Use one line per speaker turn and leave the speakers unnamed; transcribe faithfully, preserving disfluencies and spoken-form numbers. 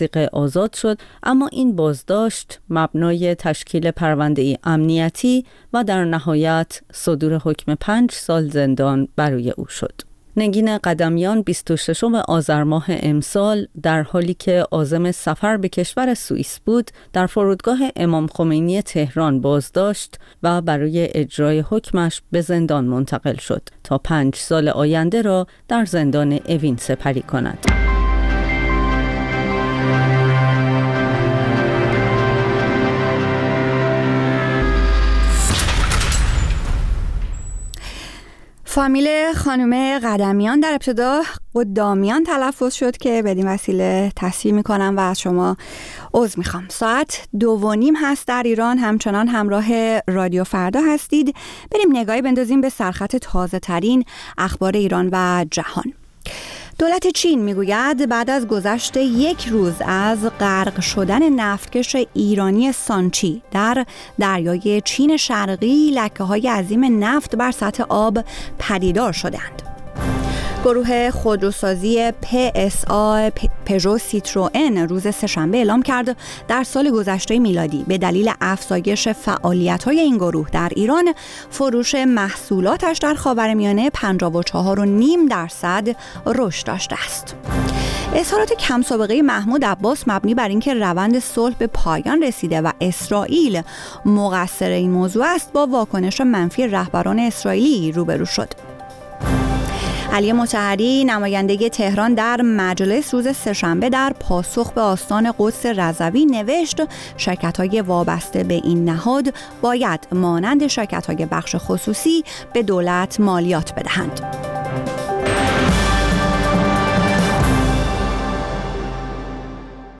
آزاد شد، اما این بازداشت مبنای تشکیل پرونده امنیتی و در نهایت صدور حکم پنج سال زندان برای او شد. نگین قدمیان بیست و ششم آذر ماه امسال در حالی که عازم سفر به کشور سوئیس بود در فرودگاه امام خمینی تهران بازداشت و برای اجرای حکمش به زندان منتقل شد تا پنج سال آینده را در زندان اوین سپری کند.
فامیل خانم قدمیان در ابتدا قدامیان تلفظ شد که بدین وسیله تصحیح میکنم و از شما عذر میخوام. ساعت دو و نیم هست در ایران، همچنان همراه رادیو فردا هستید. بریم نگاهی بندازیم به سرخط تازه ترین اخبار ایران و جهان. دولت چین میگوید بعد از گذشت یک روز از غرق شدن نفتکش ایرانی سانچی در دریای چین شرقی، لکه‌های عظیم نفت بر سطح آب پدیدار شدند. گروه خودروسازی پی اس آ پژو سیتروئن روز سه‌شنبه اعلام کرد در سال گذشته میلادی به دلیل افزایش فعالیت‌های این گروه در ایران، فروش محصولاتش در خاورمیانه پنجاه و چهار و نیم درصد رشد داشته است. اظهارات کم سابقه محمود عباس مبنی بر اینکه روند صلح به پایان رسیده و اسرائیل مقصر این موضوع است، با واکنش منفی رهبران اسرائیلی روبرو شد. علی مطهری نماینده تهران در مجلس روز سه‌شنبه در پاسخ به آستان قدس رضوی نوشت شرکت‌های وابسته به این نهاد باید مانند شرکت‌های بخش خصوصی به دولت مالیات بدهند.